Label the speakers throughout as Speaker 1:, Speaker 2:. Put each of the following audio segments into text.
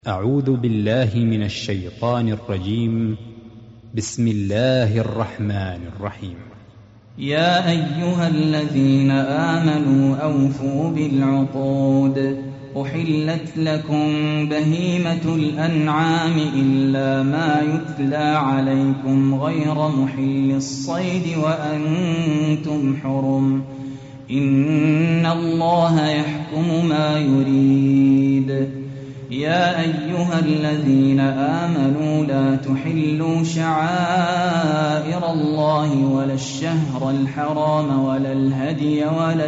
Speaker 1: أعوذ بالله من الشيطان الرجيم. بسم الله الرحمن الرحيم.
Speaker 2: يا أيها الذين آمنوا أوفوا بالعقود. أحلت لكم بهيمة الأنعام إلا ما يتلى عليكم غير محل الصيد وأنتم حرم. إن الله يحكم ما يريد. يا أيها الذين آمنوا لا تحلوا شعائر الله ولا الشهر الحرام ولا الهدي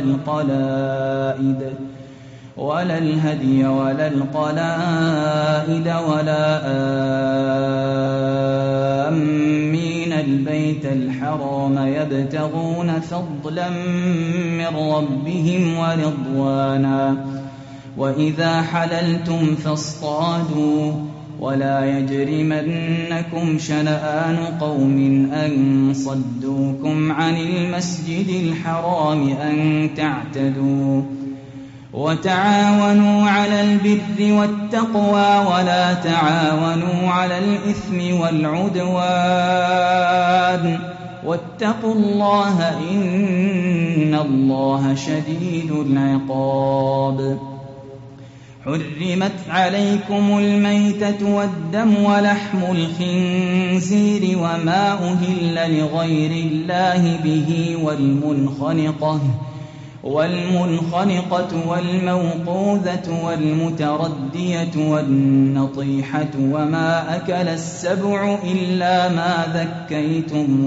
Speaker 2: ولا القلائد ولا آمين البيت الحرام يبتغون فضلا من ربهم ورضوانا. وإذا حللتم فاصطادوا ولا يجرمنكم شنآن قوم أن صدوكم عن المسجد الحرام أن تعتدوا. وتعاونوا على البر والتقوى ولا تعاونوا على الإثم والعدوان واتقوا الله إن الله شديد العقاب. حرمت عليكم الميتة والدم ولحم الخنزير وما أهل لغير الله به والمنخنقة والموقوذة والمتردية والنطيحة وما أكل السبع إلا ما ذكيتم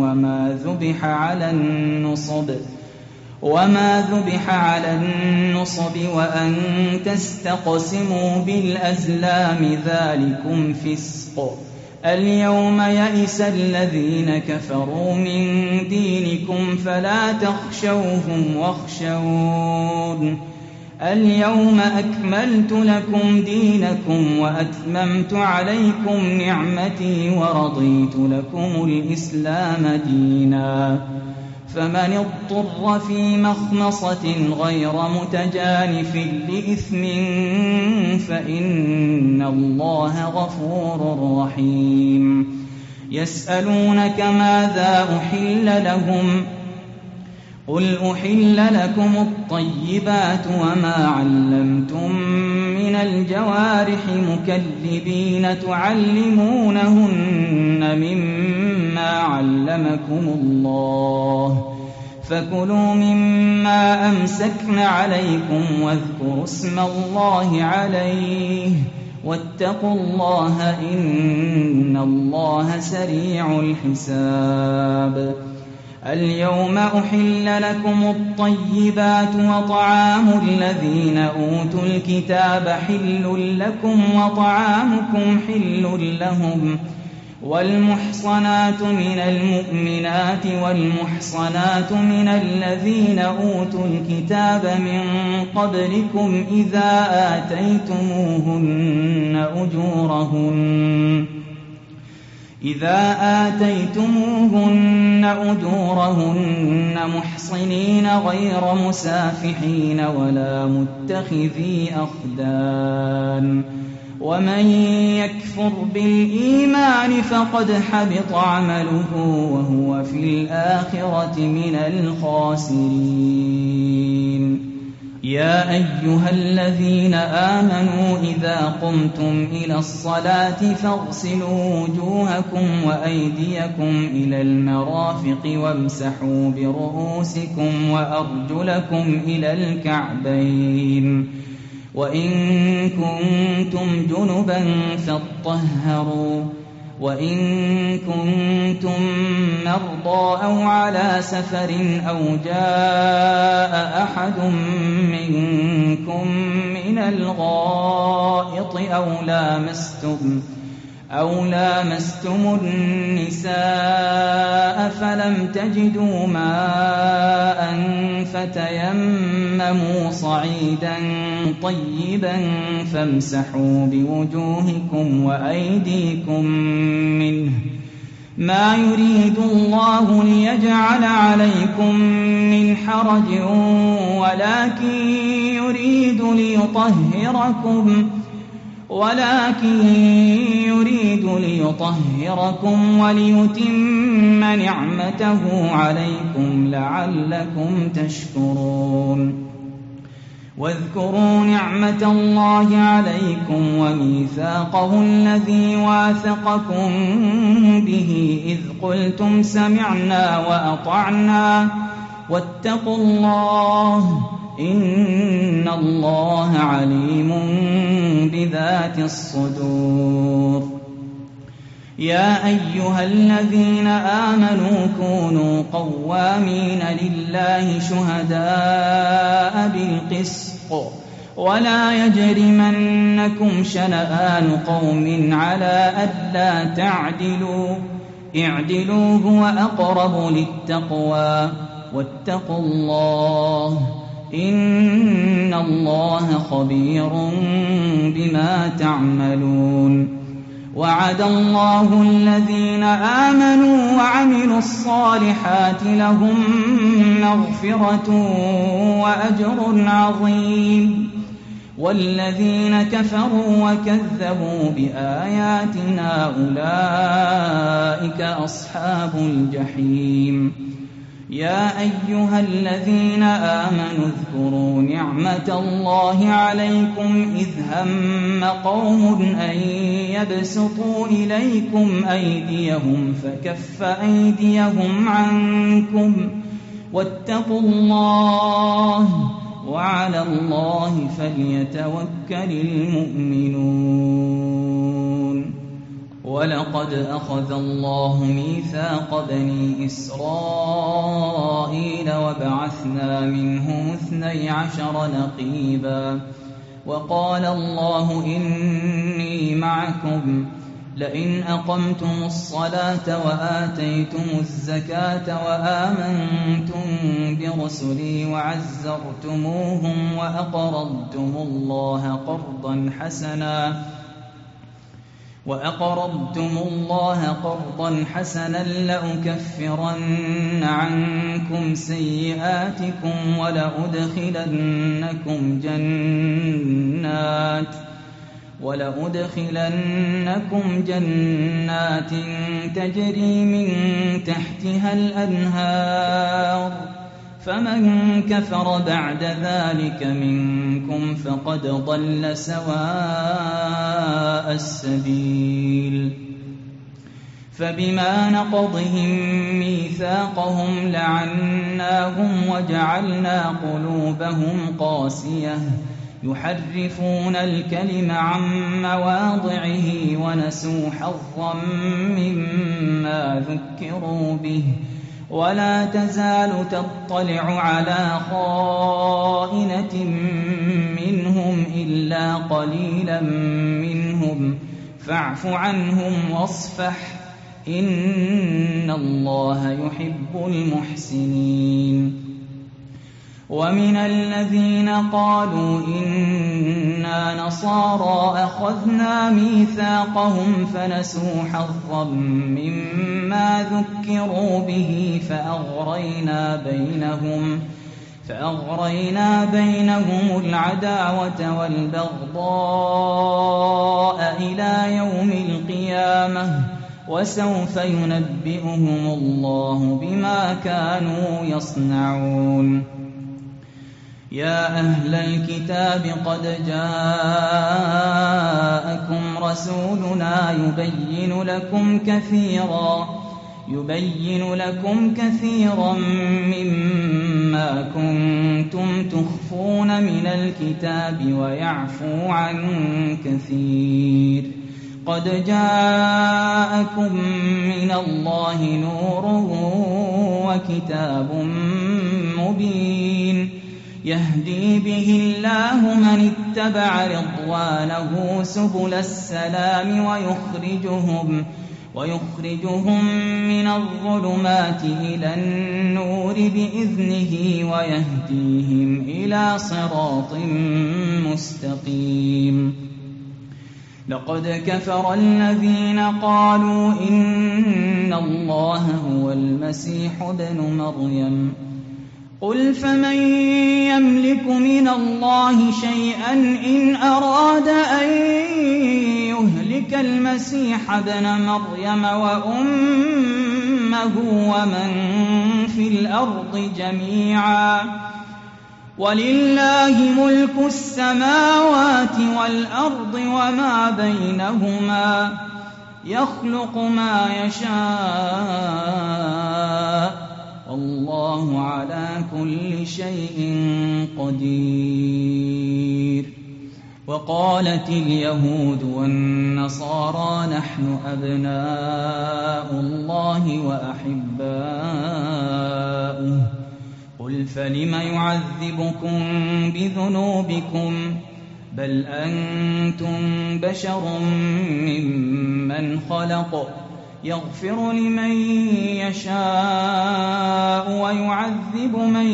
Speaker 2: وما ذبح على النصب وأن تستقسموا بالأزلام ذلكم فسق. اليوم يئس الذين كفروا من دينكم فلا تخشوهم واخشون. اليوم أكملت لكم دينكم وأتممت عليكم نعمتي ورضيت لكم الإسلام دينا. فمن اضطر في مخمصة غير متجانف لإثم فإن الله غفور رحيم. يسألونك ماذا أحل لهم قل أحل لكم الطيبات وما علمتم من الجوارح مكلبين تعلمونهن مما علمكم الله فكلوا مما أمسكن عليكم واذكروا اسم الله عليه واتقوا الله إن الله سريع الحساب. اليوم أحل لكم الطيبات وطعام الذين أوتوا الكتاب حل لكم وطعامكم حل لهم. والمحصنات من المؤمنات والمحصنات من الذين أوتوا الكتاب من قبلكم إذا آتيتموهن أجورهن محصنين غير مسافحين ولا متخذي أخدان. ومن يكفر بالإيمان فقد حبط عمله وهو في الآخرة من الخاسرين. يا أيها الذين آمنوا إذا قمتم إلى الصلاة فاغسلوا وجوهكم وأيديكم إلى المرافق وامسحوا برؤوسكم وأرجلكم إلى الكعبين. وإن كنتم جنبا فاطهروا. وإن كنتم مرضى أو على سفر أو جاء أحد منكم من الغائط أو لامستم النساء فلم تجدوا ماء فتيمموا صعيدا طيبا فامسحوا بوجوهكم وأيديكم منه. ما يريد الله ليجعل عليكم من حرج ولكن يريد ليطهركم ولكن يريد ليطهركم وليتم نعمته عليكم لعلكم تشكرون. واذكروا نعمة الله عليكم وميثاقه الذي واثقكم به إذ قلتم سمعنا وأطعنا واتقوا الله إن الله عليم بذات الصدور. يا أيها الذين آمنوا كونوا قوامين لله شهداء بالقسط ولا يجرمنكم شنآن قوم على ألا تعدلوا اعدلوا هو أقرب للتقوى واتقوا الله إن الله خبير بما تعملون. وعد الله الذين آمنوا وعملوا الصالحات لهم مغفرة وأجر عظيم. والذين كفروا وكذبوا بآياتنا أولئك أصحاب الجحيم. يا أيها الذين آمنوا اذكروا نعمة الله عليكم إذ هم قوم أن يبسطوا إليكم أيديهم فكف أيديهم عنكم واتقوا الله وعلى الله فليتوكل المؤمنون. ولقد أخذ الله ميثاق بني إسرائيل وبعثنا منهم 12 نقيبا وقال الله إني معكم لئن أقمتم الصلاة وآتيتم الزكاة وآمنتم برسلي وعزرتموهم وأقرضتم الله قرضا حسنا لأكفرن عنكم سيئاتكم ولأدخلنكم جنات تجري من تحتها الأنهار فمن كفر بعد ذلك منكم فقد ضل سواء السبيل. فبما نقضهم ميثاقهم لعناهم وجعلنا قلوبهم قاسية يحرفون الكلم عن مواضعه ونسوا حظا مما ذكروا به ولا تزال تطلع على خائنة منهم إلا قليلا منهم فاعف عنهم واصفح إن الله يحب المحسنين. ومن الذين قالوا إنا نصارى أخذنا ميثاقهم فنسوا حظا مما ذكروا به فأغرينا بينهم العداوة والبغضاء إلى يوم القيامة وسوف ينبئهم الله بما كانوا يصنعون. يا أهل الكتاب قد جاءكم رسولنا يبين لكم كثيرا مما كنتم تخفون من الكتاب ويعفو عن كثير. قد جاءكم من الله نور وكتاب مبين يهدي به الله من اتبع رضوانه سبل السلام ويخرجهم من الظلمات إلى النور بإذنه ويهديهم إلى صراط مستقيم. لقد كفر الذين قالوا إن الله هو المسيح ابن مريم قل فمن يملك من الله شيئا إن أراد أن يهلك المسيح ابن مريم وأمه ومن في الأرض جميعا ولله ملك السماوات والأرض وما بينهما يخلق ما يشاء والله على كل شيء قدير. وقالت اليهود والنصارى نحن أبناء الله وأحباؤه قل فلم يعذبكم بذنوبكم بل أنتم بشر ممن خلق يغفر لمن يشاء ويعذب من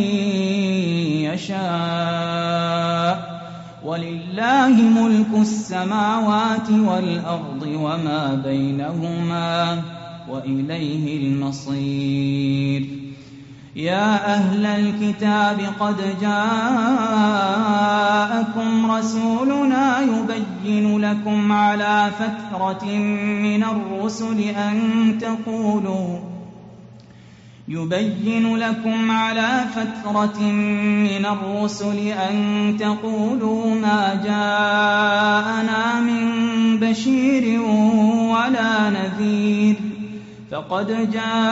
Speaker 2: يشاء ولله ملك السماوات والأرض وما بينهما وإليه المصير. يا أهل الكتاب قد جاءكم رسولنا يبين لكم على فترة من الرسل أن تقولوا ما جاءنا من بشير ولا نذير فقد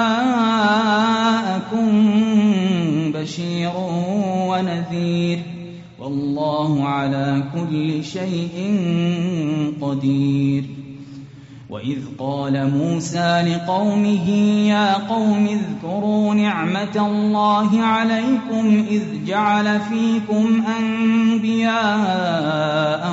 Speaker 2: جاءكم بشير ونذير والله على كل شيء قدير. وإذ قال موسى لقومه يا قوم اذكروا نعمة الله عليكم إذ جعل فيكم أنبياء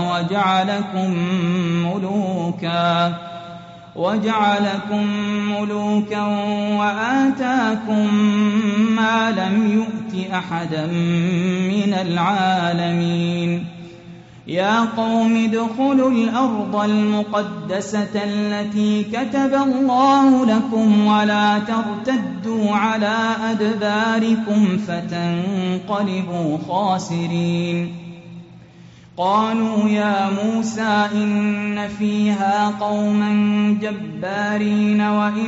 Speaker 2: وجعلكم ملوكا وآتاكم ما لم يؤت أحدا من العالمين. يا قوم ادخلوا الأرض المقدسة التي كتب الله لكم ولا ترتدوا على أدباركم فتنقلبوا خاسرين. قالوا يا موسى إن فيها قوما جبارين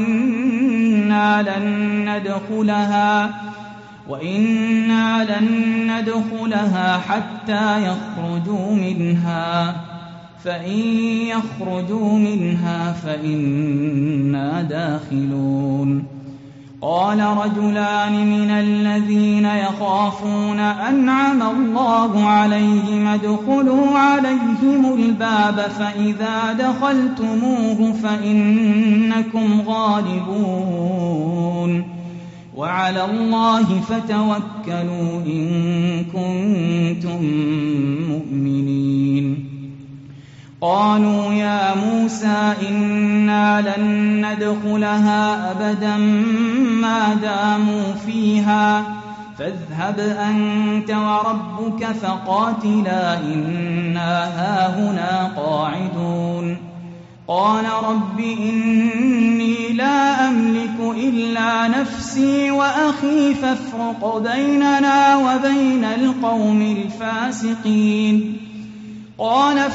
Speaker 2: وإنا لن ندخلها حتى يخرجوا منها فإن يخرجوا منها فإنا داخلون. قال رجلان من الذين يخافون أنعم الله عليهم ادخلوا عليهم الباب فإذا دخلتموه فإنكم غالبون وعلى الله فتوكلوا إن كنتم مؤمنين. قالوا يا موسى إنا لن ندخلها أبدا ما داموا فيها فاذهب أنت وربك فقاتلا إنا هاهنا قاعدون. قال رب إني لا أملك إلا نفسي وأخي فافرق بيننا وبين القوم الفاسقين. قال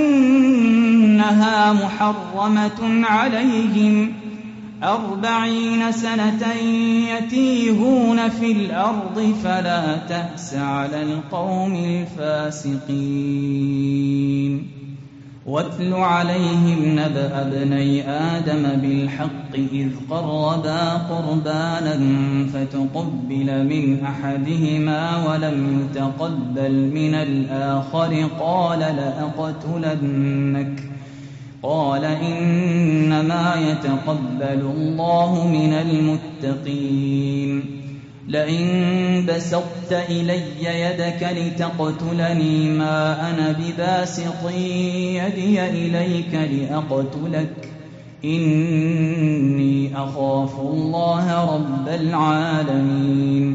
Speaker 2: فإنها محرمة عليهم 40 سنة يتيهون في الأرض فلا تأس على القوم الفاسقين. واتل عليهم نبأ ابني آدم بالحق إذ قربا قربانا فتقبل من أحدهما ولم يتقبل من الآخر قال لأقتلنك. قال إنما يتقبل الله من المتقين. لئن بسطت إلي يدك لتقتلني ما أنا بباسط يدي إليك لأقتلك إني أخاف الله رب العالمين.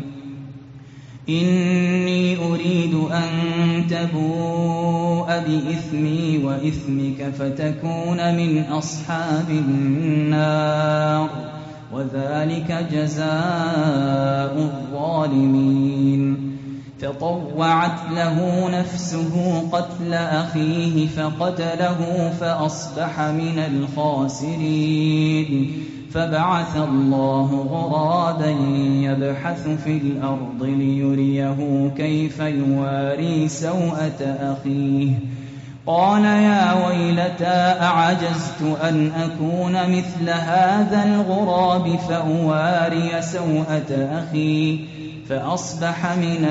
Speaker 2: إني أريد أن تبوء بإثمي وإثمك فتكون من أصحاب النار وذلك جزاء الظالمين. فطوعت له نفسه قتل أخيه فقتله فأصبح من الخاسرين. فبعث الله غرابا يبحث في الأرض ليريه كيف يواري سوءة أخيه. قال يا ويلتى أعجزت أن أكون مثل هذا الغراب فأواري سوءة أخي فأصبح من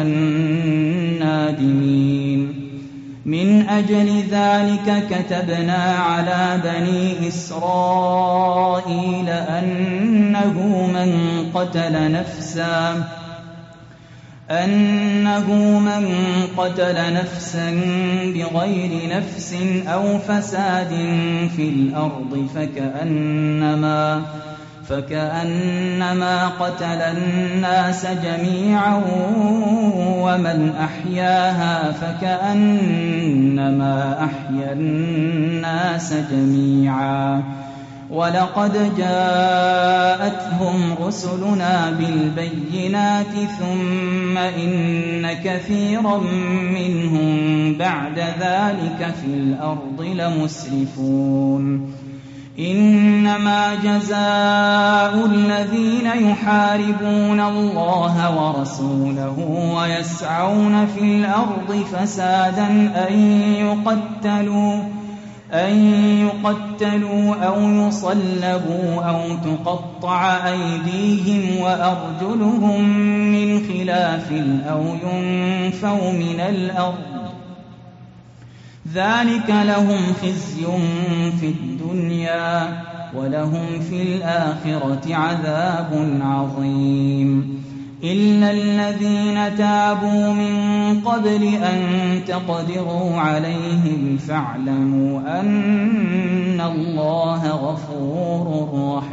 Speaker 2: النادمين. من أجل ذلك كتبنا على بني إسرائيل أنه من قتل نفسا بغير نفس أو فساد في الأرض فكأنما قتل الناس جميعا ومن أحياها فكأنما أحيا الناس جميعا. ولقد جاءتهم رسلنا بالبينات ثم إن كثيرا منهم بعد ذلك في الأرض لمسرفون. إنما جزاء الذين يحاربون الله ورسوله ويسعون في الأرض فسادا أن يقتلوا أو يصلبوا أو تقطع أيديهم وأرجلهم من خلاف أو ينفوا من الأرض. ذلك لهم خزي في الدنيا ولهم في الآخرة عذاب عظيم. إلا الذين تابوا من قبل أن تقدروا عليهم فاعلموا أن الله غفور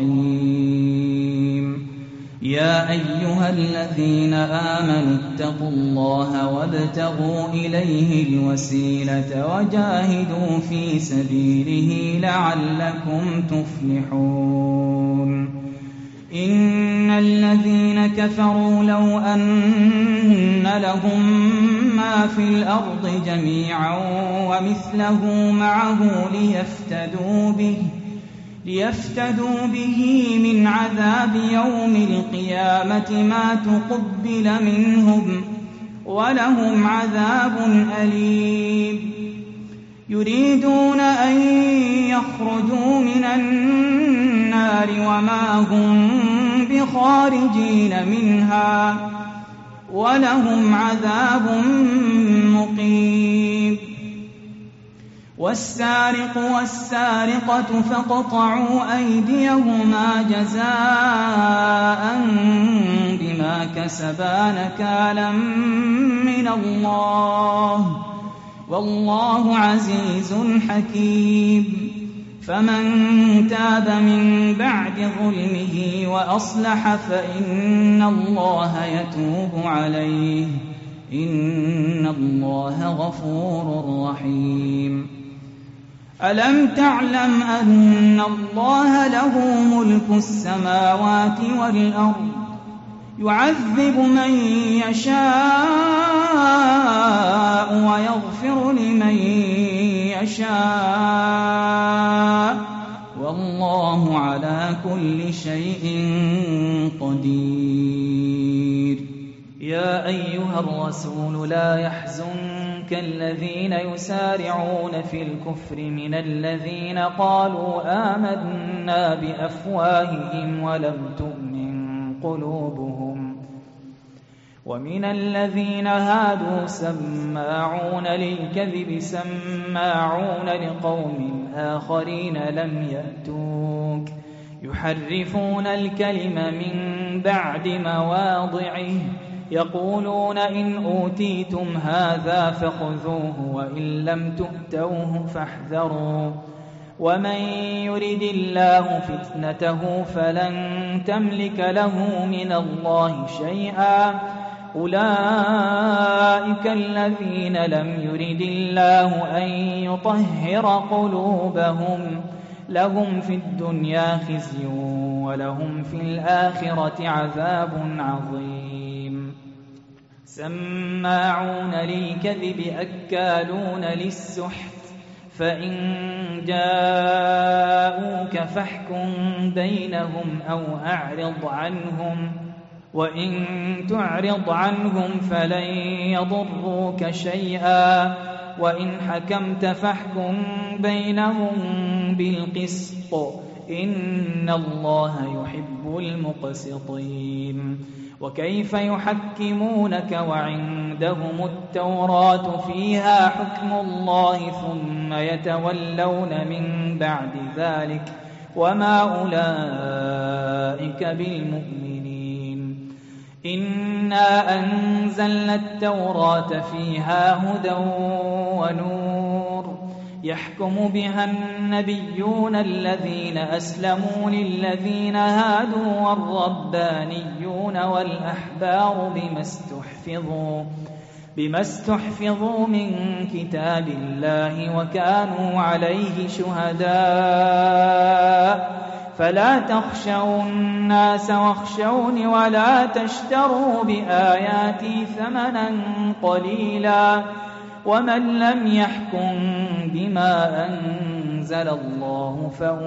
Speaker 2: رحيم. يا أيها الذين آمنوا اتقوا الله وابتغوا إليه الوسيلة وجاهدوا في سبيله لعلكم تفلحون. إن الذين كفروا لو أن لهم ما في الأرض جميعا ومثله معه ليفتدوا به من عذاب يوم القيامة ما تقبل منهم ولهم عذاب أليم. يريدون أن يخرجوا من النار وما هم بخارجين منها ولهم عذاب مقيم. والسارق والسارقة فاقطعوا أيديهما جزاء بما كسبا نكالا من الله والله عزيز حكيم. فمن تاب من بعد ظلمه وأصلح فإن الله يتوب عليه إن الله غفور رحيم. ألم تعلم أن الله له ملك السماوات والأرض يعذب من يشاء ويغفر لمن يشاء والله على كل شيء قدير. يا أيها الرسول لا يحزنك الذين يسارعون في الكفر من الذين قالوا آمنا بأفواههم ولم تؤمن قلوبهم ومن الذين هادوا سماعون للكذب سماعون لقوم آخرين لم يأتوك يحرفون الكلم من بعد مواضعه يقولون إن أوتيتم هذا فخذوه وإن لم تؤتوه فاحذروا ومن يرد الله فتنته فلن تملك له من الله شيئا أولئك الذين لم يرد الله أن يطهر قلوبهم لهم في الدنيا خزي ولهم في الآخرة عذاب عظيم سماعون للكذب أكالون للسحت فإن جاءوك فاحكم بينهم أو أعرض عنهم وإن تعرض عنهم فلن يضروك شيئا وإن حكمت فاحكم بينهم بالقسط إن الله يحب المقسطين وكيف يحكمونك وعندهم التوراة فيها حكم الله ثم يتولون من بعد ذلك وما أولئك بالمؤمنين إنا أنزلنا التوراة فيها هدى ونور يحكم بها النبيون الذين أسلموا للذين هادوا والربانيون والأحبار بما استحفظوا من كتاب الله وكانوا عليه شهداء فلا تخشوا الناس واخشوني ولا تشتروا بآياتي ثمنا قليلا ومن لم يحكم بما أنزل الله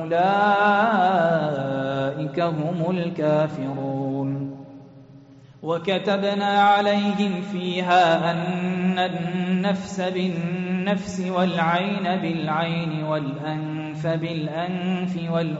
Speaker 2: فأولئك هم الكافرون وكتبنا عليهم فيها أن النفس بالنفس والعين بالعين والأنف بالأنف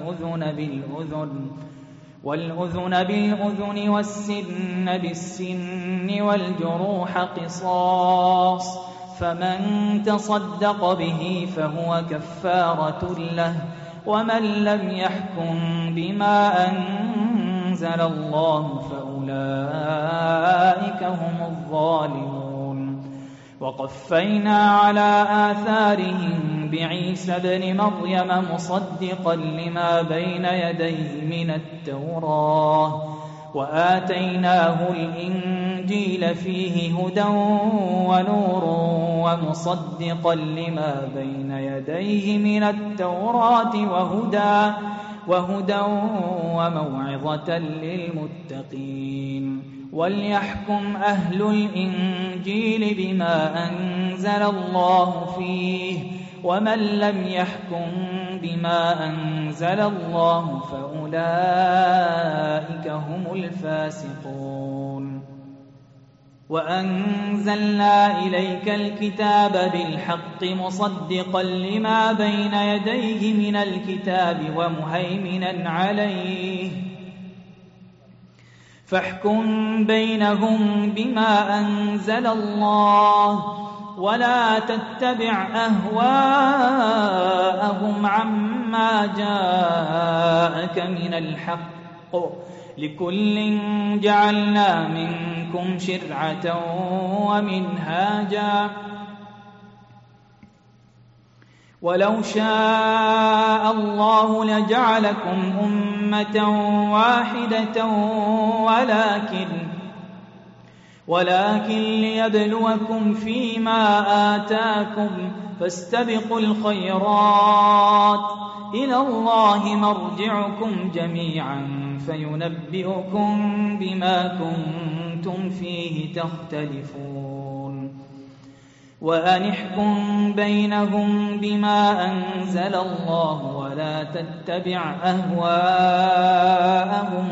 Speaker 2: والأذن بالأذن والسن بالسن والجروح قصاص فمن تصدق به فهو كفارة له ومن لم يحكم بما أنزل الله فأولئك هم الظالمون وقفينا على آثارهم بعيسى ابن مريم مصدقا لما بين يديه من التوراة وآتيناه الإنجيل فيه هدى ونور ومصدقا لما بين يديه من التوراة وهدى وموعظة للمتقين وليحكم أهل الإنجيل بما أنزل الله فيه ومن لم يحكم بما أنزل الله فأولئك هم الفاسقون وأنزلنا إليك الكتاب بالحق مصدقا لما بين يديه من الكتاب ومهيمنا عليه فاحكم بينهم بما أنزل الله ولا تتبع أهواءهم عما جاءك من الحق لكل جعلنا منكم شرعة ومنهاجا ولو شاء الله لجعلكم أمة واحدة ولكن ليبلوكم فيما آتاكم فاستبقوا الخيرات إلى الله مرجعكم جميعا فينبئكم بما كنتم فيه تختلفون وأن احكم بينهم بما أنزل الله ولا تتبع أهواءهم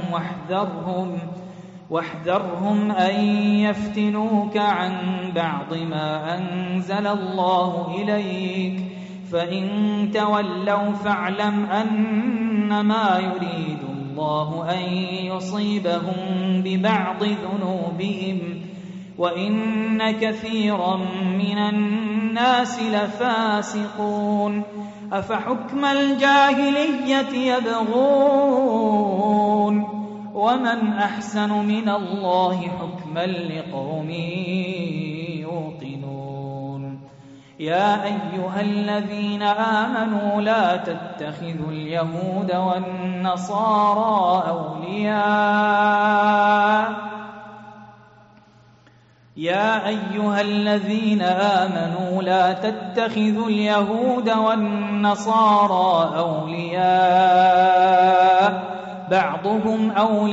Speaker 2: واحذرهم أن يفتنوك عن بعض ما أنزل الله إليك فإن تولوا فاعلم أنما يريد الله أن يصيبهم ببعض ذنوبهم وإن كثيرا من الناس لفاسقون أفحكم الجاهلية يبغون ومن أحسن من الله حكما لقوم يوقنون يا أيها الذين آمنوا لا تتخذوا اليهود والنصارى أولياء يا أيها الذين آمنوا لا تتخذوا اليهود والنصارى أولياء بعضهم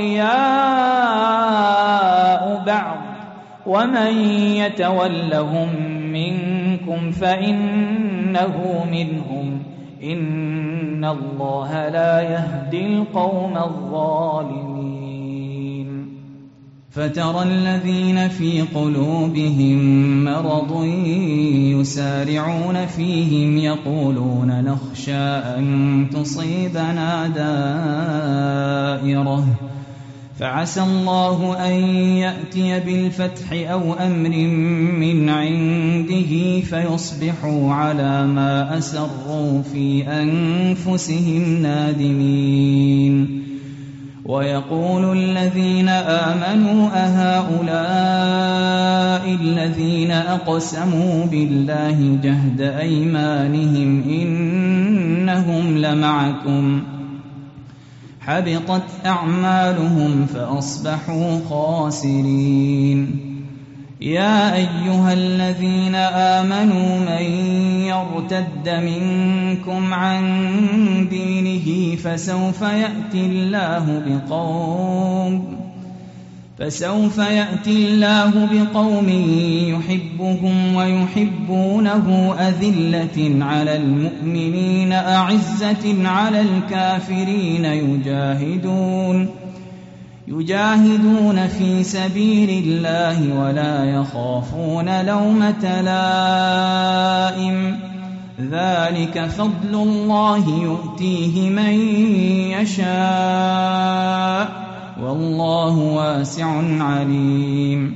Speaker 2: أولياء بعض ومن يتولهم منكم فإنه منهم إن الله لا يهدي القوم الظالمين. فترى الذين في قلوبهم مرض يسارعون فيهم يقولون نخشى أن تصيبنا دائرة فعسى الله أن يأتي بالفتح أو أمر من عنده فيصبحوا على ما أسروا في أنفسهم نادمين. ويقول الذين آمنوا أهؤلاء الذين أقسموا بالله جهد أيمانهم إنهم لمعكم حبطت أعمالهم فأصبحوا خاسرين. يا أيها الذين آمنوا من يرتد منكم عن دينه فسوف يأتي الله بقوم يحبهم ويحبونه أذلة على المؤمنين أعزة على الكافرين يجاهدون في سبيل الله ولا يخافون لومة لائم ذلك فضل الله يؤتيه من يشاء والله واسع عليم.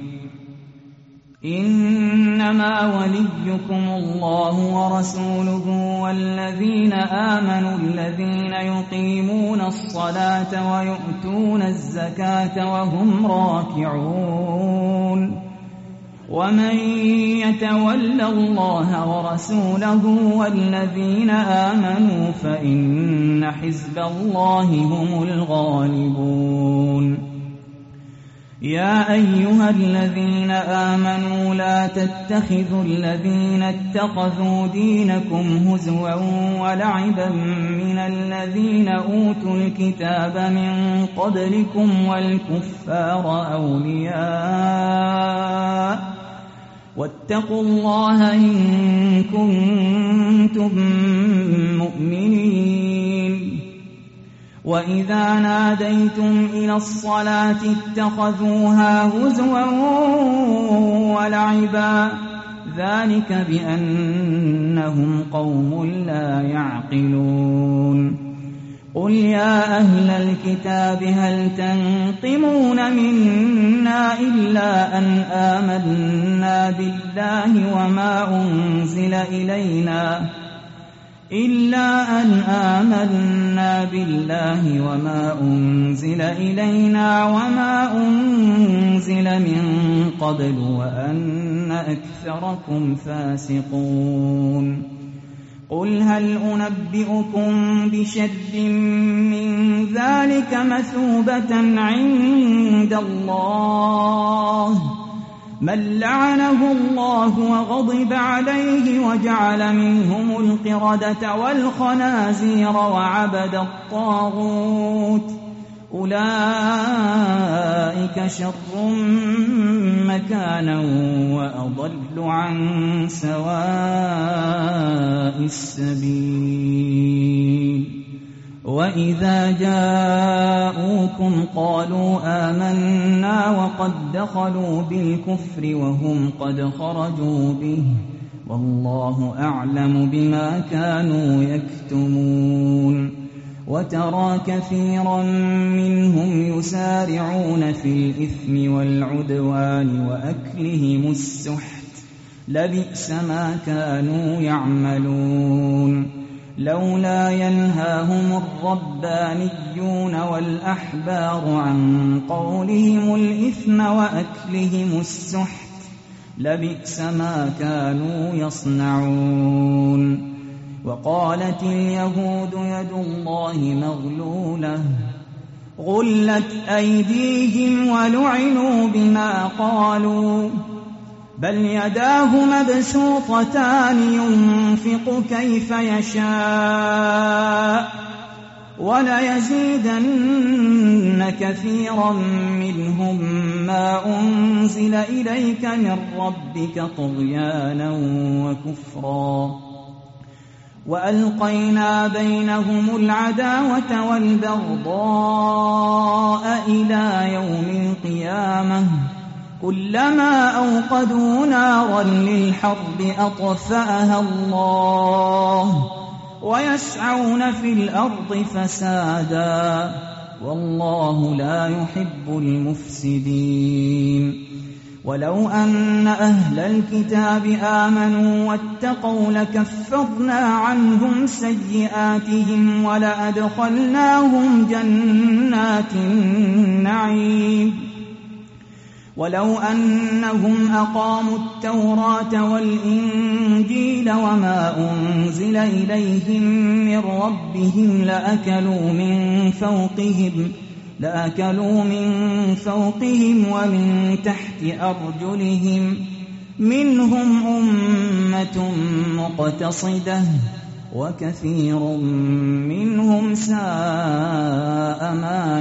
Speaker 2: إنما وليكم الله ورسوله والذين آمنوا الذين يقيمون الصلاة ويؤتون الزكاة وهم راكعون. ومن يتول الله ورسوله والذين آمنوا فإن حزب الله هم الغالبون. يا أيها الذين آمنوا لا تتخذوا الذين اتخذوا دينكم هزوا ولعبا من الذين أوتوا الكتاب من قبلكم والكفار أولياء واتقوا الله إن كنتم مؤمنين. وإذا ناديتم إلى الصلاة اتخذوها هزوا ولعبا ذلك بأنهم قوم لا يعقلون. قل يا أهل الكتاب هل تنقمون منا إلا أن آمنا بالله وما أنزل إلينا وما أنزل من قبل وأن أكثركم فاسقون. قل هل أنبئكم بشر من ذلك مثوبة عند الله من لعنه الله وغضب عليه وجعل منهم القردة والخنازير وعبد الطاغوت أولئك شر مكانا وأضل عن سواء السبيل. وإذا جاءوكم قالوا آمنا وقد دخلوا بالكفر وهم قد خرجوا به والله أعلم بما كانوا يكتمون. وترى كثيرا منهم يسارعون في الإثم والعدوان وأكلهم السحت لبئس ما كانوا يعملون. لولا ينهاهم الربانيون والأحبار عن قولهم الإثم وأكلهم السحت لبئس ما كانوا يصنعون. وقالت اليهود يد الله مغلولة غلت أيديهم ولعنوا بما قالوا بل يداه مبسوطتان ينفق كيف يشاء وليزيدن كثيرا منهم ما أنزل إليك من ربك طغيانا وكفرا وألقينا بينهم العداوة والبغضاء إلى يوم القيامة كلما أوقدوا نارا للحرب أطفأها الله ويسعون في الأرض فسادا والله لا يحب المفسدين ولو أن أهل الكتاب آمنوا واتقوا لكفرنا عنهم سيئاتهم ولأدخلناهم جنات النعيم ولو أنهم أقاموا التوراة والإنجيل وما أنزل إليهم من ربهم لأكلوا من فوقهم ومن تحت أرجلهم منهم أمة مقتصدة وكثير منهم ساء ما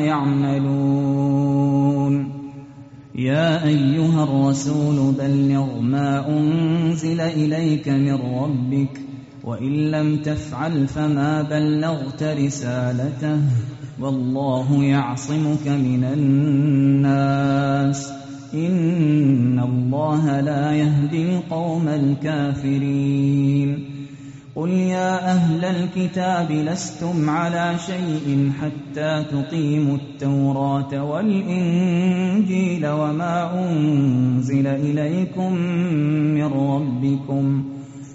Speaker 2: يعملون يا أيها الرسول بلغ ما أنزل إليك من ربك وإن لم تفعل فما بلغت رسالته والله يعصمك من الناس إن الله لا يهدي القوم الكافرين قل يا أهل الكتاب لستم على شيء حتى تقيموا التوراة والإنجيل وما أنزل إليكم من ربكم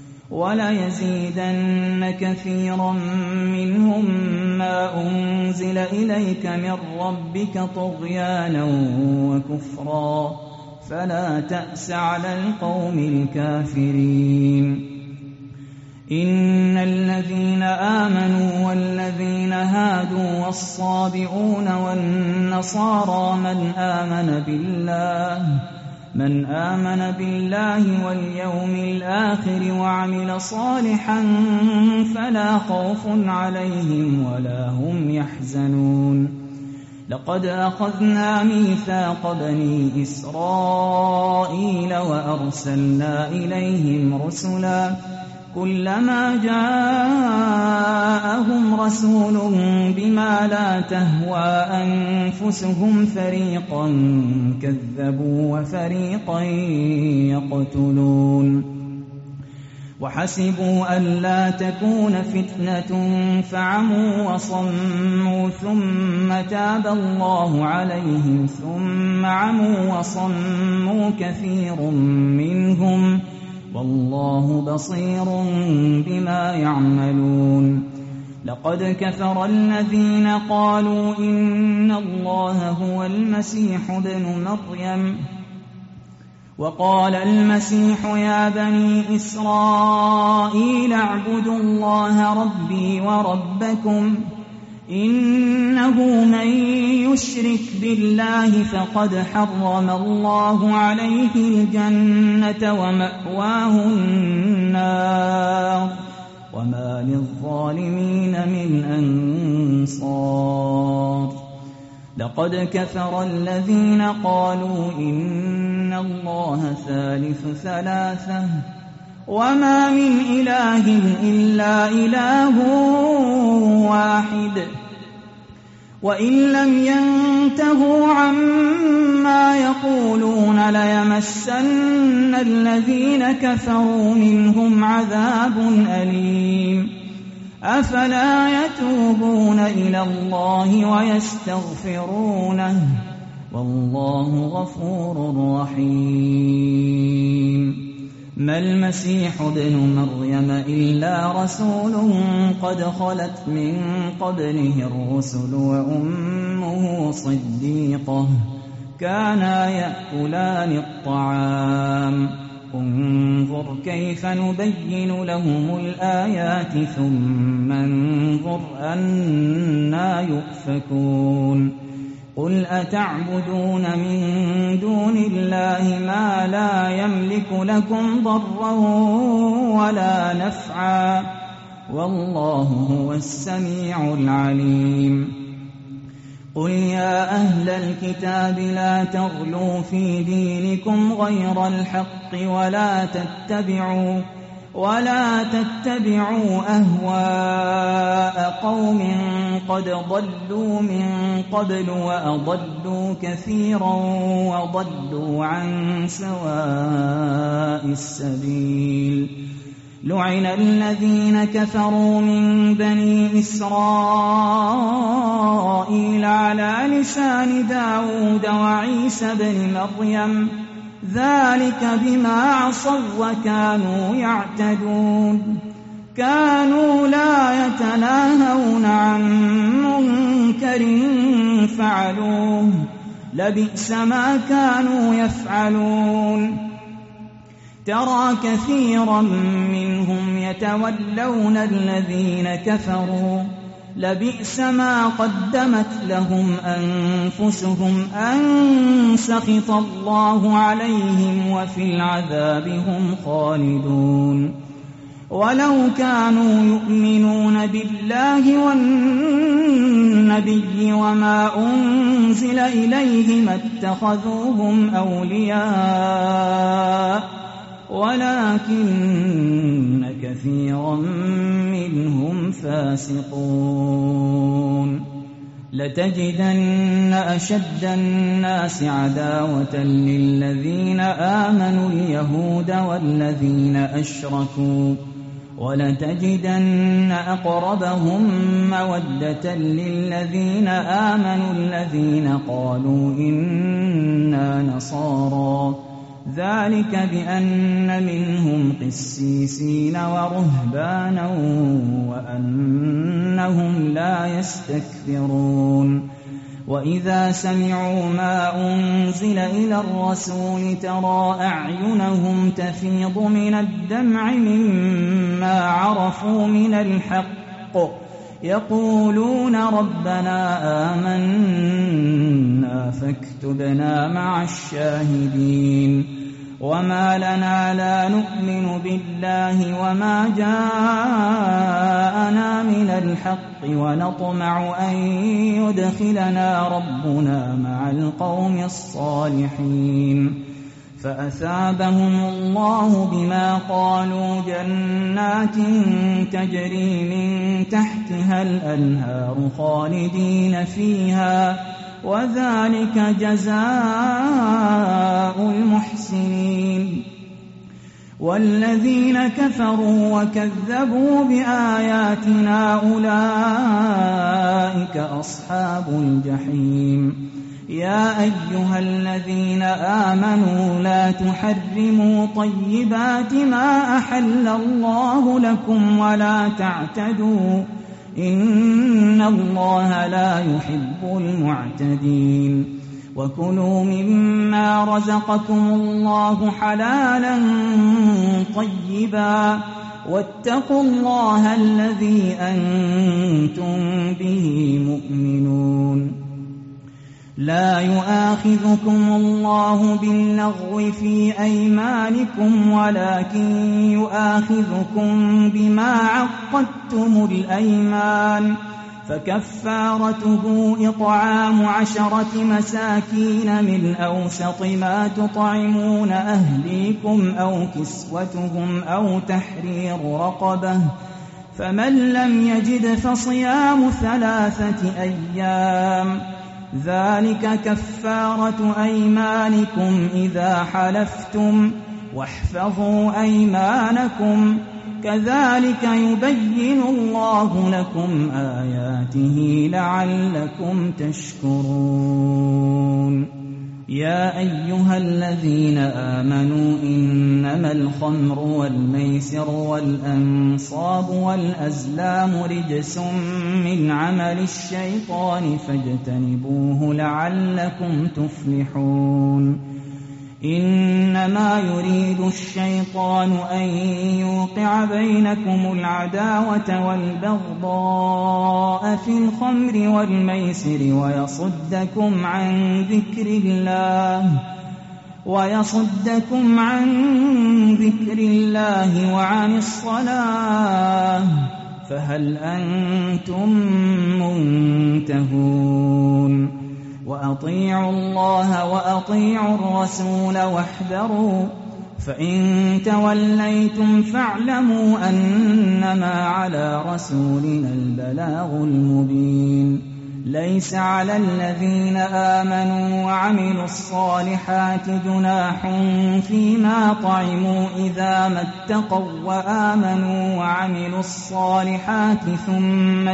Speaker 2: وليزيدن كثيرا منهم ما أنزل إليك من ربك طغيانا وكفرا فلا تأس على القوم الكافرين إن الذين آمنوا والذين هادوا والصابئون والنصارى من آمن بالله واليوم الآخر وعمل صالحا فلا خوف عليهم ولا هم يحزنون لقد أخذنا ميثاق بني إسرائيل وأرسلنا إليهم رسلا كلما جاءهم رسول بما لا تهوى أنفسهم فريقا كذبوا وفريقا يقتلون وحسبوا ألا تكون فتنة فعموا وصموا ثم تاب الله عليهم ثم عموا وصموا كثير منهم والله بصير بما يعملون لقد كفر الذين قالوا إن الله هو المسيح ابن مريم وقال المسيح يا بني إسرائيل اعبدوا الله ربي وربكم إنه من يشرك بالله فقد حرم الله عليه الجنة ومأواه النار وما للظالمين من أنصار لقد كفر الذين قالوا إن الله ثالث ثلاثة وما من إله إلا إله واحد وإن لم ينتهوا عما يقولون ليمسن الذين كفروا منهم عذاب أليم أفلا يتوبون إلى الله ويستغفرونه والله غفور رحيم ما المسيح ابن مريم إلا رسول قد خلت من قبله الرسل وأمه صديقة كانا يأكلان الطعام انظر كيف نبين لهم الآيات ثم انظر أنى يؤفكون قل أتعبدون من دون الله ما لا يملك لكم ضرا ولا نفعا والله هو السميع العليم قل يا أهل الكتاب لا تغلوا في دينكم غير الحق ولا تتبعوا أهواء قوم قد ضلوا من قبل وأضلوا كثيرا وضلوا عن سواء السبيل لعن الذين كفروا من بني إسرائيل على لسان داود وعيسى بن مريم ذلك بما عصوا وكانوا يعتدون كانوا لا يتناهون عن منكر فعلوه لبئس ما كانوا يفعلون ترى كثيرا منهم يتولون الذين كفروا لبئس ما قدمت لهم أنفسهم أن سخط الله عليهم وفي العذاب هم خالدون ولو كانوا يؤمنون بالله والنبي وما أنزل إليه ما اتخذوهم أولياء ولكن كثيرا منهم فاسقون لتجدن أشد الناس عداوة للذين آمنوا اليهود والذين أشركوا ولتجدن أقربهم مودة للذين آمنوا الذين قالوا إنا نصارى ذلك بأن منهم قسيسين ورهبانا وأنهم لا يستكبرون وإذا سمعوا ما أنزل إلى الرسول ترى أعينهم تفيض من الدمع مما عرفوا من الحق يقولون ربنا آمنا فاكتبنا مع الشاهدين وما لنا لا نؤمن بالله وما جاءنا من الحق ونطمع أن يدخلنا ربنا مع القوم الصالحين فأثابهم الله بما قالوا جنات تجري من تحتها الأنهار خالدين فيها وذلك جزاء المحسنين والذين كفروا وكذبوا بآياتنا أولئك أصحاب الجحيم يا أيها الذين آمنوا لا تحرموا طيبات ما أحل الله لكم ولا تعتدوا إن الله لا يحب المعتدين وكلوا مما رزقكم الله حلالا طيبا واتقوا الله الذي أنتم به مؤمنون لا يؤاخذكم الله باللغو في أيمانكم ولكن يؤاخذكم بما عقدتم الأيمان فكفارته إطعام 10 مساكين من أوسط ما تطعمون أهليكم أو كسوتهم أو تحرير رقبة فمن لم يجد فصيام 3 أيام ذلك كفارة أيمانكم إذا حلفتم واحفظوا أيمانكم كذلك يبين الله لكم آياته لعلكم تشكرون يا أيها الذين آمنوا إنما الخمر والميسر والأنصاب والأزلام رجس من عمل الشيطان فاجتنبوه لعلكم تفلحون إنما يريد الشيطان أن يوقع بينكم العداوة والبغضاء في الخمر والميسر ويصدكم عن ذكر الله وعن الصلاة فهل أنتم منتهون وأطيعوا الله وأطيعوا الرسول واحذروا فإن توليتم فاعلموا أنما على رسولنا البلاغ المبين ليس على الذين آمنوا وعملوا الصالحات جناح فيما طعموا إذا ما اتقوا وآمنوا وعملوا الصالحات ثم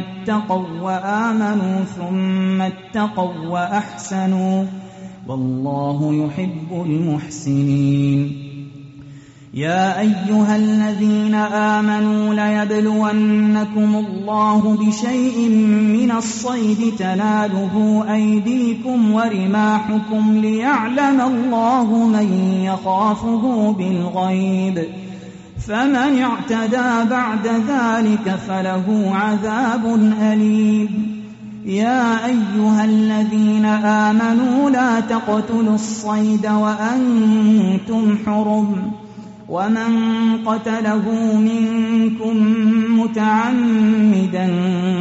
Speaker 2: اتقوا وأحسنوا والله يحب المحسنين يا أيها الذين آمنوا ليبلونكم الله بشيء من الصيد تناله أيديكم ورماحكم ليعلم الله من يخافه بالغيب فمن اعتدى بعد ذلك فله عذاب أليم يا أيها الذين آمنوا لا تقتلوا الصيد وأنتم حرم ومن قتله منكم متعمدا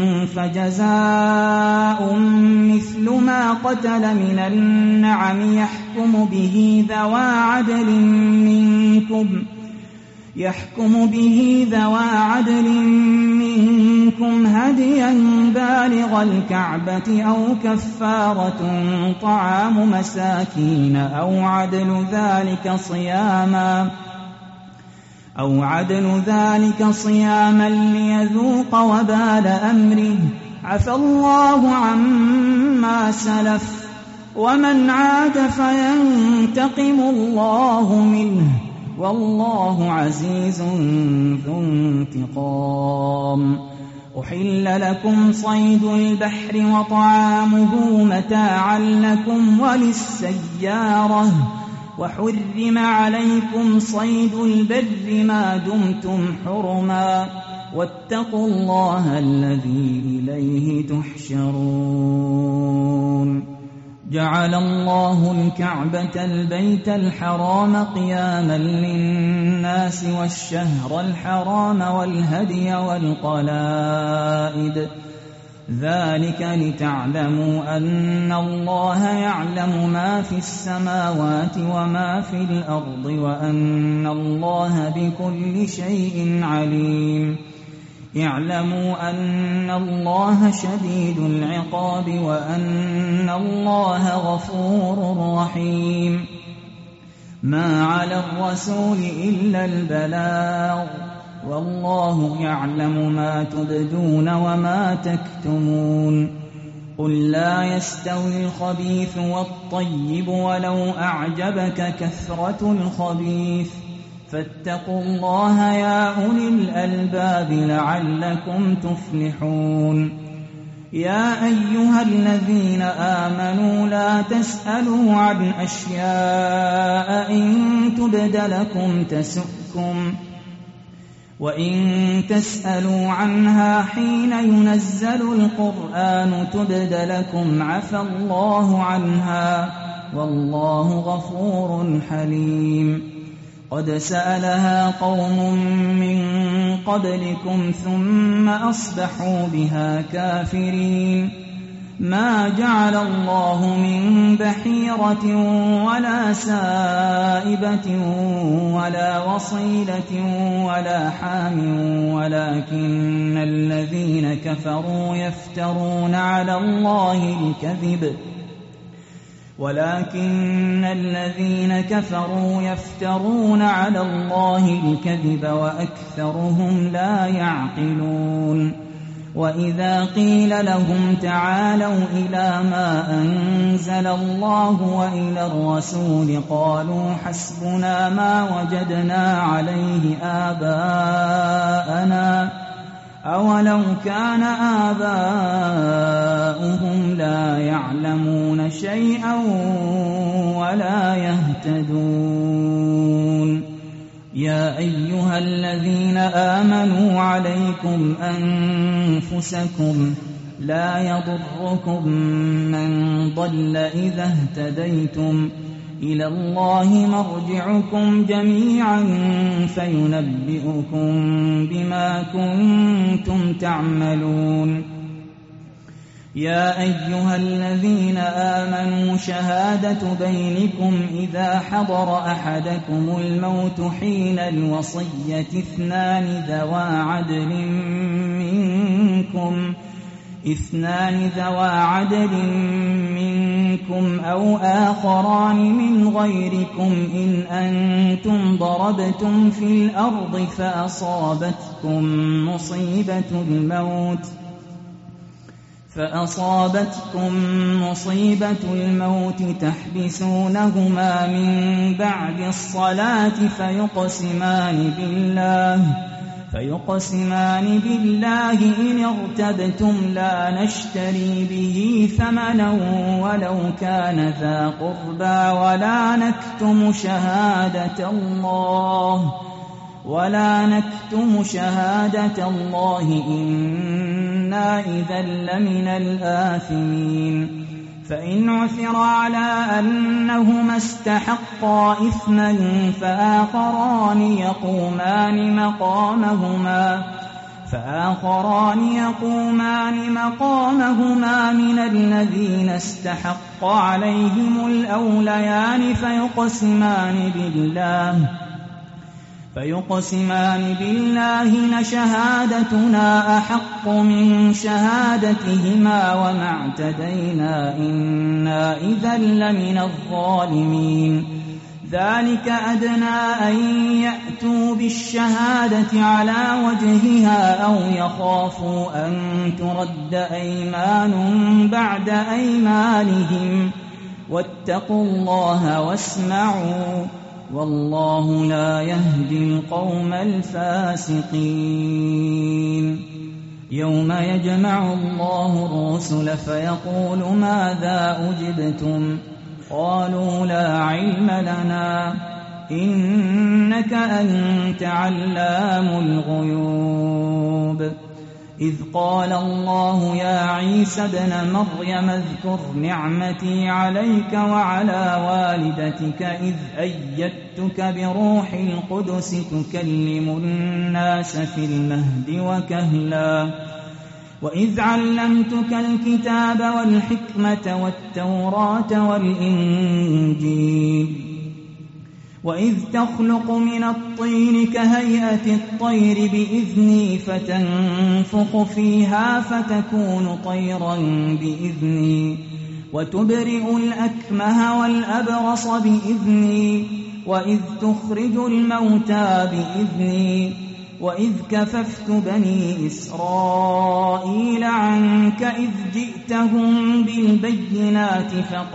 Speaker 2: فجزاء مثل ما قتل من النعم يحكم به ذوى عدل منكم هديا بالغ الكعبة أو كفارة طعام مساكين أو عدل ذلك صياما ليذوق وبال أمره عفى الله عما سلف ومن عاد فينتقم الله منه والله عزيز ذو انتقام أحل لكم صيد البحر وطعامه متاعا لكم وللسيارة وحرم عليكم صيد البر ما دمتم حرما واتقوا الله الذي إليه تحشرون جعل الله الكعبة البيت الحرام قياما للناس والشهر الحرام والهدي والقلائد ذلك لتعلموا أن الله يعلم ما في السماوات وما في الأرض وأن الله بكل شيء عليم اعلموا أن الله شديد العقاب وأن الله غفور رحيم ما على الرسول إلا البلاغ والله يعلم ما تبدون وما تكتمون قل لا يستوي الخبيث والطيب ولو أعجبك كثرة الخبيث فاتقوا الله يا أولي الألباب لعلكم تفلحون يا أيها الذين آمنوا لا تسألوا عن أشياء إن تبد لكم تسؤكم وإن تسألوا عنها حين ينزل القرآن تبد لكم عفى الله عنها والله غفور حليم قد سألها قوم من قبلكم ثم أصبحوا بها كافرين ما جعل الله من بحيرة ولا سائبة ولا وصيلة ولا حام ولكن الذين كفروا يفترون على الله الكذب وأكثرهم لا يعقلون وإذا قيل لهم تعالوا إلى ما أنزل الله وإلى الرسول قالوا حسبنا ما وجدنا عليه آباءنا أولو كان آباؤهم لا يعلمون شيئا ولا يهتدون أيها الذين آمنوا عليكم أنفسكم لا يضركم من ضل إذا اهتديتم إلى الله مرجعكم جميعا فينبئكم بما كنتم تعملون. يا أيها الذين آمنوا شهادة بينكم إذا حضر أحدكم الموت حين الوصية اثنان ذوا عدل منكم أو آخران من غيركم إن أنتم ضربتم في الأرض فأصابتكم مصيبة الموت تحبسونهما من بعد الصلاة فيقسمان بالله إن ارتبتم لا نشتري به ثمنا ولو كان ذا قربى ولا نكتم شهادة الله إنا إذا لمن الآثمين. فإن عثر على أنهما استحقا إثما فآخران يقومان مقامهما من الذين استحق عليهم الأوليان فيقسمان بالله لشهادتنا أحق من شهادتهما وما اعتدينا إنا إذا لمن الظالمين. ذلك أدنى أن يأتوا بالشهادة على وجهها أو يخافوا أن ترد أيمان بعد أيمانهم واتقوا الله واسمعوا والله لا يهدي القوم الفاسقين. يوم يجمع الله الرسل فيقول ماذا أجبتم قالوا لا علم لنا إنك أنت علام الغيوب. إذ قال الله يا عيسى ابن مريم اذكر نعمتي عليك وعلى والدتك إذ أيدتك بروح القدس تكلم الناس في المهد وكهلا وإذ علمتك الكتاب والحكمة والتوراة والإنجيل وإذ تخلق من الطين كهيئة الطير بإذني فتنفخ فيها فتكون طيرا بإذني وتبرئ الأكمه والأبرص بإذني وإذ تخرج الموتى بإذني وإذ كففت بني إسرائيل عنك إذ جئتهم بالبينات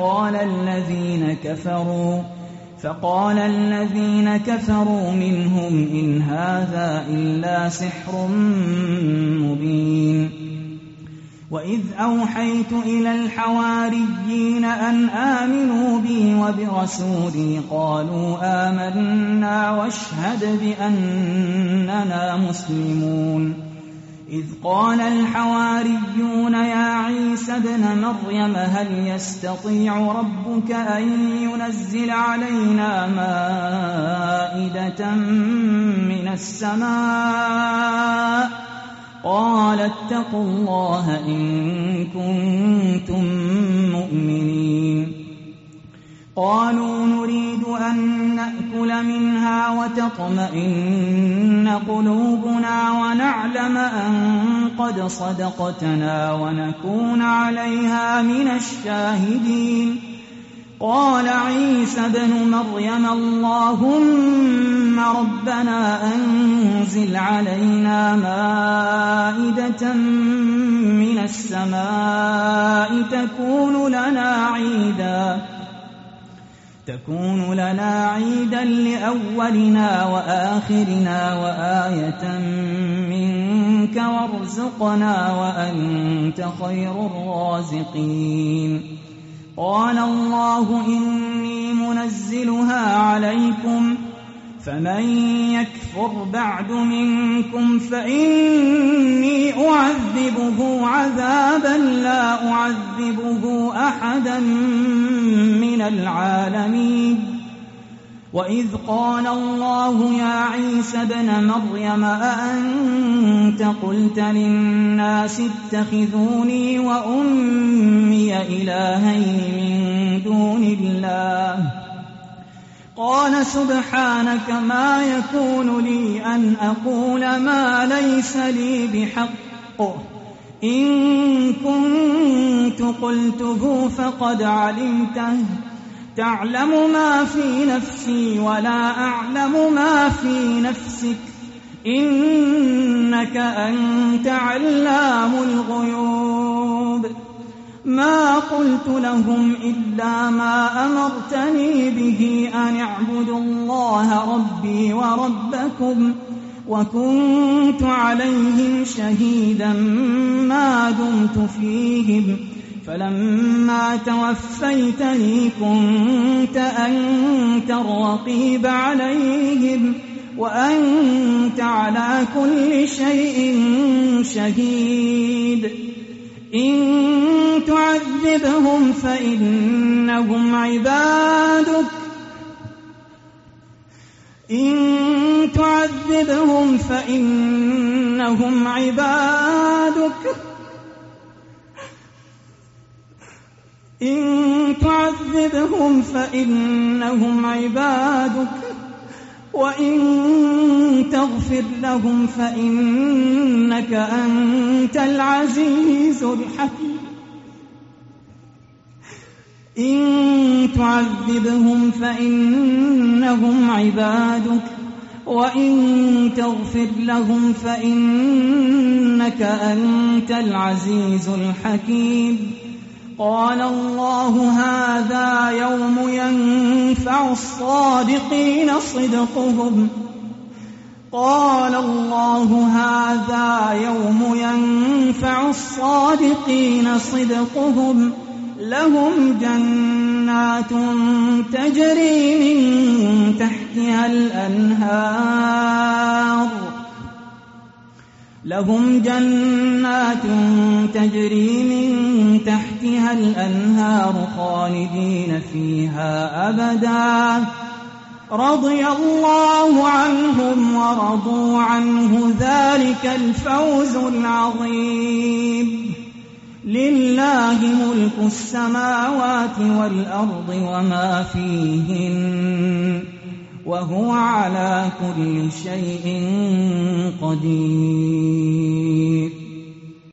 Speaker 2: فقال الذين كفروا منهم إن هذا إلا سحر مبين. وإذ أوحيت إلى الحواريين أن آمنوا بي وبرسولي قالوا آمنا واشهد بأننا مسلمون. إذ قال الحواريون يا عيسى ابن مريم هل يستطيع ربك أن ينزل علينا مائدة من السماء قال اتقوا الله إن كنتم مؤمنين. قالوا نريد أن نأكل منها وتطمئن قلوبنا ونعلم أن قد صدقتنا ونكون عليها من الشاهدين. قال عيسى ابن مريم اللهم ربنا أنزل علينا مائدة من السماء تكون لنا عيدا لأولنا وآخرنا وآية منك وارزقنا وأنت خير الرازقين. قال الله إني منزلها عليكم فمن يكفر بعد منكم فإني أعذبه عذابا لا أعذبه أحدا من العالمين. وإذ قال الله يا عيسى ابن مريم أأنت قلت للناس اتخذوني وأمي إلهين من دون الله قال سبحانك ما يكون لي أن أقول ما ليس لي بحق إن كنت قلته فقد علمته تعلم ما في نفسي ولا أعلم ما في نفسك إنك أنت علام الغيوب. ما قلت لهم إلا ما أمرتني به أن اعبدوا الله ربي وربكم وكنت عليهم شهيدا ما دمت فيهم فلما توفيتني كنت أنت الرقيب عليهم وأنت على كل شيء شهيد. إن تعذبهم فإنهم عبادك وإن تغفر لهم فإنك أنت العزيز الحكيم. إن تعذبهم فإنهم عبادك وإن تغفر لهم فإنك أنت العزيز الحكيم. قال الله هذا يوم ينفع الصادقين صدقهم لهم جنات تجري من تحتها الأنهار خالدين فيها أبدا رضي الله عنهم ورضوا عنه ذلك الفوز العظيم. لله ملك السماوات والأرض وما فيهن وهو على كل شيء قدير.